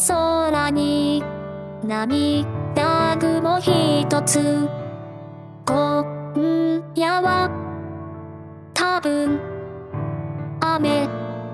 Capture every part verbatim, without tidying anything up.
空に涙雲一つ。今夜は多分雨。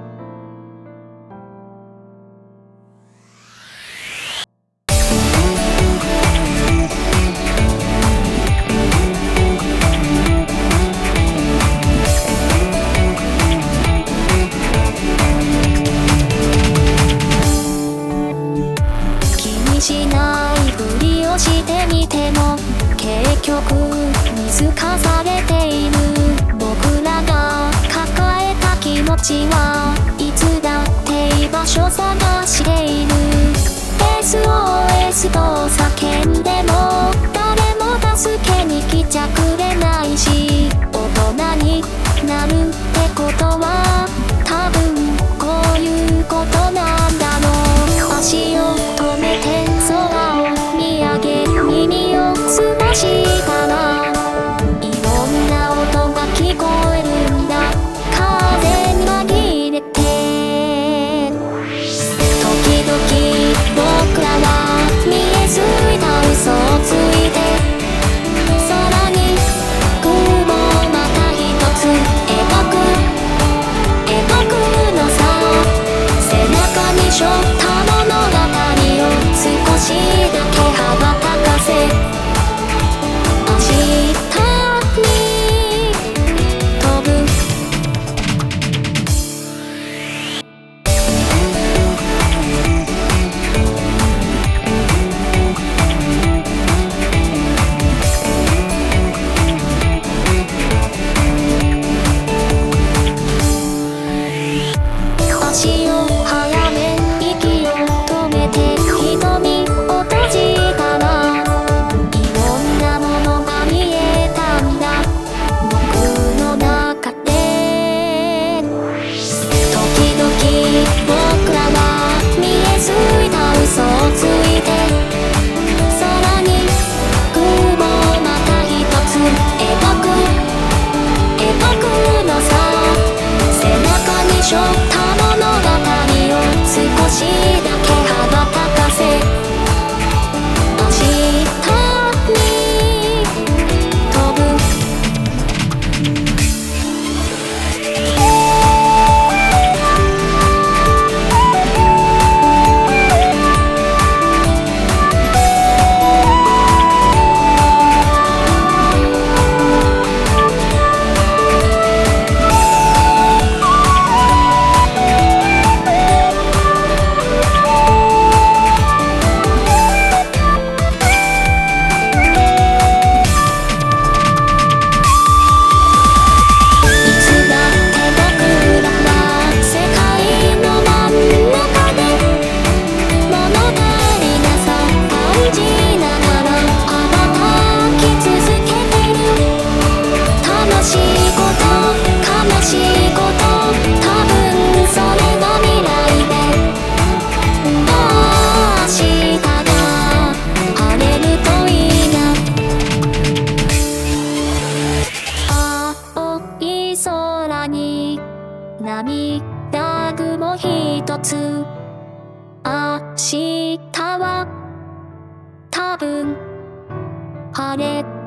気にしないふりをしてみても結局見透かされている。僕らが抱えた気持ちはいつだって居場所探している。 エスオーエス と叫んでも誰も助けに来ちゃくれないし、大人になるってことは多分こういうことなんだろう。足を止めて空を見上げ耳を澄ましたらいろんな音が聞こえるんだ。風に紛れて時々僕らは見えすいた嘘をついて空に雲また一つ描く描くのさ。背中に背負った物語を少しだけ羽ばたかせ明日に飛ぶ。足を速め息を止めて瞳を閉じたらいろんなものが見えたんだ僕の中で。時々僕らは見えすいた嘘をついて空に雲また一つ描く描くのさ。背中に背負った物語を少しだけ羽ばたかせ明日に飛ぶ。空に涙雲一つ。明日は多分晴れ。